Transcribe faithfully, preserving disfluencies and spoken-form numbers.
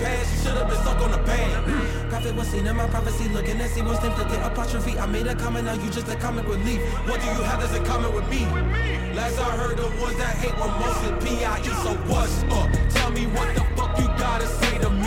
past, you should've been stuck on the pad. Prophet was seen in my prophecy, looking at see what's named the apostrophe. I made a comment, now you just a comic relief. What do you have that's in common with me? Last I heard, the ones that hate were mostly P I E, so what's up? Tell me what the fuck you gotta say to me.